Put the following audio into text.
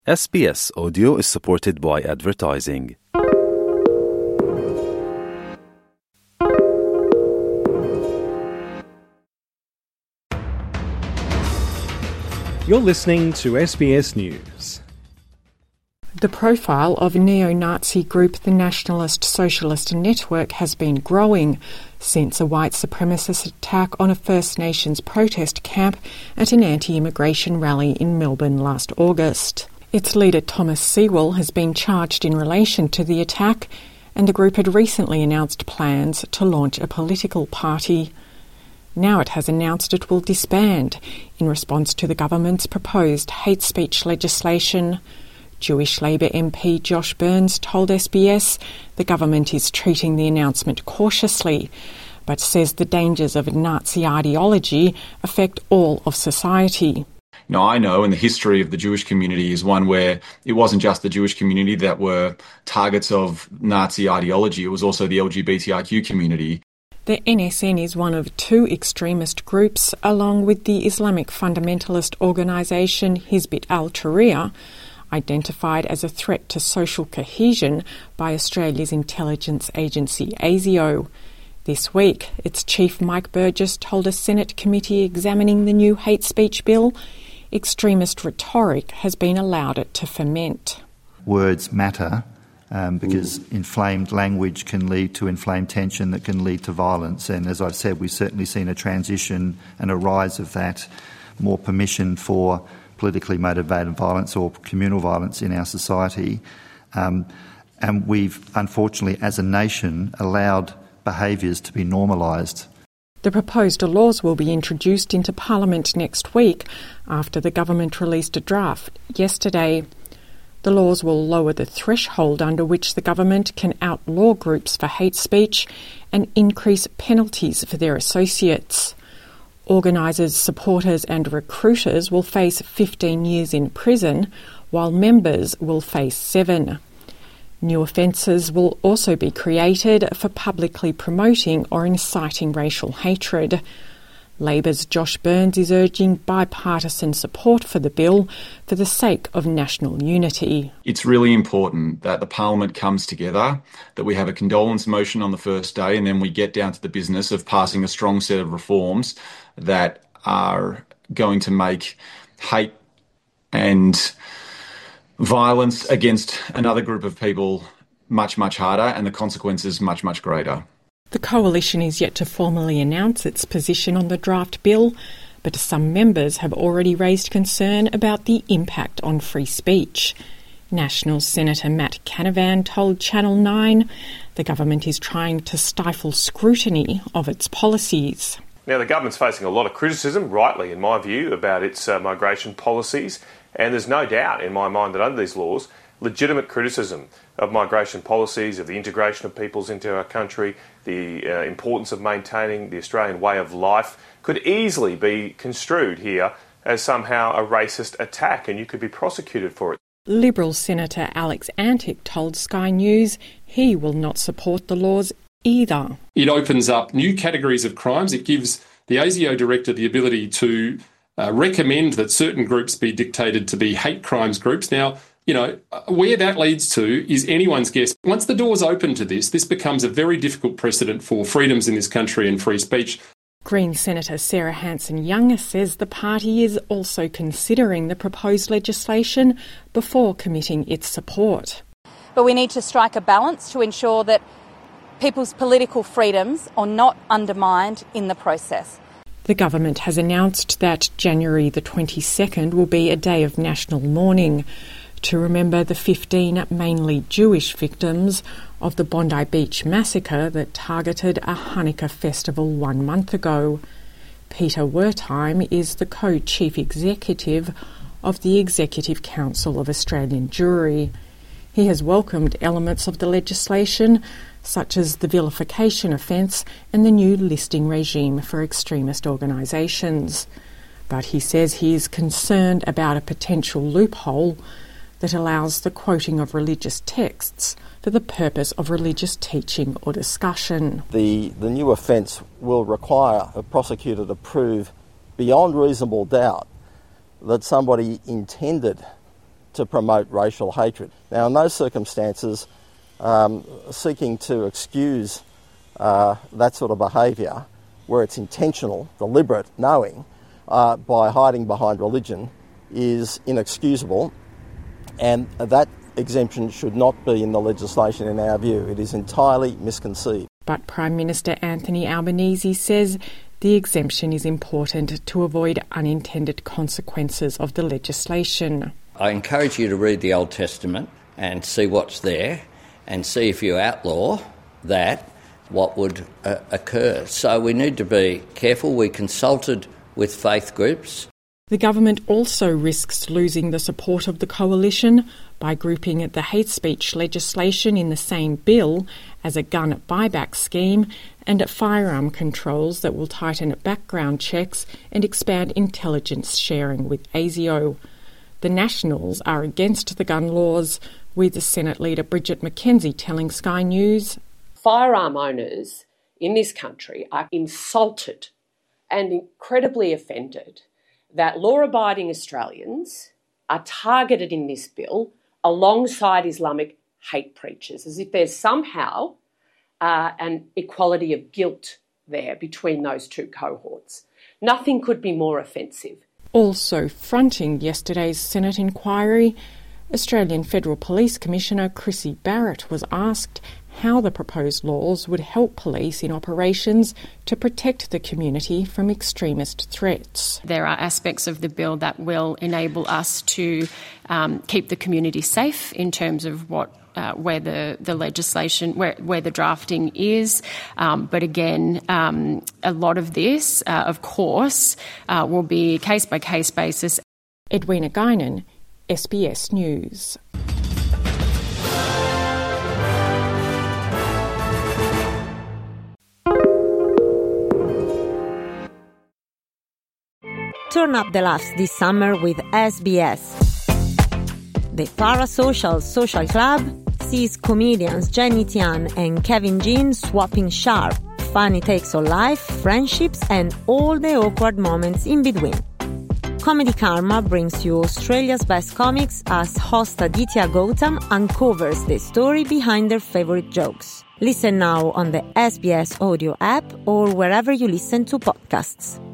SBS Audio is supported by advertising. You're listening to SBS News. The profile of neo-Nazi group the Nationalist Socialist Network has been growing since a white supremacist attack on a First Nations protest camp at an anti-immigration rally in Melbourne last August. Its leader Thomas Sewell has been charged in relation to the attack, and the group had recently announced plans to launch a political party. Now it has announced it will disband in response to the government's proposed hate speech legislation. Jewish Labor MP Josh Burns told SBS the government is treating the announcement cautiously, but says the dangers of Nazi ideology affect all of society. Now, I know, and the history of the Jewish community is one where it wasn't just the Jewish community that were targets of Nazi ideology, it was also the LGBTIQ community. The NSN is one of two extremist groups, along with the Islamic fundamentalist organisation Hizb ut-Tahrir, identified as a threat to social cohesion by Australia's intelligence agency ASIO. This week, its chief Mike Burgess told a Senate committee examining the new hate speech bill extremist rhetoric has been allowed it to ferment. Words matter because inflamed language can lead to inflamed tension that can lead to violence. And as I've said, we've certainly seen a transition and a rise of that, more permission for politically motivated violence or communal violence in our society. And we've, unfortunately, as a nation, allowed behaviours to be normalised. The proposed laws will be introduced into Parliament next week after the government released a draft yesterday. The laws will lower the threshold under which the government can outlaw groups for hate speech and increase penalties for their associates. Organisers, supporters and recruiters will face 15 years in prison, while members will face 7. New offences will also be created for publicly promoting or inciting racial hatred. Labor's Josh Burns is urging bipartisan support for the bill for the sake of national unity. It's really important that the Parliament comes together, that we have a condolence motion on the first day, and then we get down to the business of passing a strong set of reforms that are going to make hate and violence against another group of people much, much harder, and the consequences much, much greater. The Coalition is yet to formally announce its position on the draft bill, but some members have already raised concern about the impact on free speech. National Senator Matt Canavan told Channel 9 the government is trying to stifle scrutiny of its policies. Now, the government's facing a lot of criticism, rightly in my view, about its migration policies. And there's no doubt in my mind that under these laws, legitimate criticism of migration policies, of the integration of peoples into our country, the importance of maintaining the Australian way of life could easily be construed here as somehow a racist attack, and you could be prosecuted for it. Liberal Senator Alex Antic told Sky News he will not support the laws either. It opens up new categories of crimes. It gives the ASIO director the ability to recommend that certain groups be dictated to be hate crimes groups. Now, where that leads to is anyone's guess. Once the door's open to this becomes a very difficult precedent for freedoms in this country and free speech. Green Senator Sarah Hanson-Young says the party is also considering the proposed legislation before committing its support. But we need to strike a balance to ensure that people's political freedoms are not undermined in the process. The government has announced that January the 22nd will be a day of national mourning to remember the 15 mainly Jewish victims of the Bondi Beach massacre that targeted a Hanukkah festival 1 month ago. Peter Wertheim is the co-chief executive of the Executive Council of Australian Jewry. He has welcomed elements of the legislation, such as the vilification offence and the new listing regime for extremist organisations. But he says he is concerned about a potential loophole that allows the quoting of religious texts for the purpose of religious teaching or discussion. The new offence will require a prosecutor to prove beyond reasonable doubt that somebody intended to promote racial hatred. Now, in those circumstances, seeking to excuse that sort of behaviour, where it's intentional, deliberate, knowing, by hiding behind religion, is inexcusable, and that exemption should not be in the legislation in our view. It is entirely misconceived. But Prime Minister Anthony Albanese says the exemption is important to avoid unintended consequences of the legislation. I encourage you to read the Old Testament and see what's there and see if you outlaw that, what would occur. So we need to be careful. We consulted with faith groups. The government also risks losing the support of the coalition by grouping the hate speech legislation in the same bill as a gun buyback scheme and firearm controls that will tighten background checks and expand intelligence sharing with ASIO. The Nationals are against the gun laws, with Senate Leader Bridget McKenzie telling Sky News, "Firearm owners in this country are insulted and incredibly offended that law-abiding Australians are targeted in this bill alongside Islamic hate preachers, as if there's somehow an equality of guilt there between those two cohorts. Nothing could be more offensive." Also fronting yesterday's Senate inquiry, Australian Federal Police Commissioner Chrissy Barrett was asked how the proposed laws would help police in operations to protect the community from extremist threats. There are aspects of the bill that will enable us to keep the community safe in terms of where the legislation, where the drafting is. But again, a lot of this, of course, will be case-by-case basis. Edwina Guinan, SBS News. Turn up the laughs this summer with SBS. The Parasocial Social Club sees comedians Jenny Tian and Kevin Jean swapping sharp, funny takes on life, friendships, and all the awkward moments in between. Comedy Karma brings you Australia's best comics as host Aditya Gautam uncovers the story behind their favourite jokes. Listen now on the SBS audio app or wherever you listen to podcasts.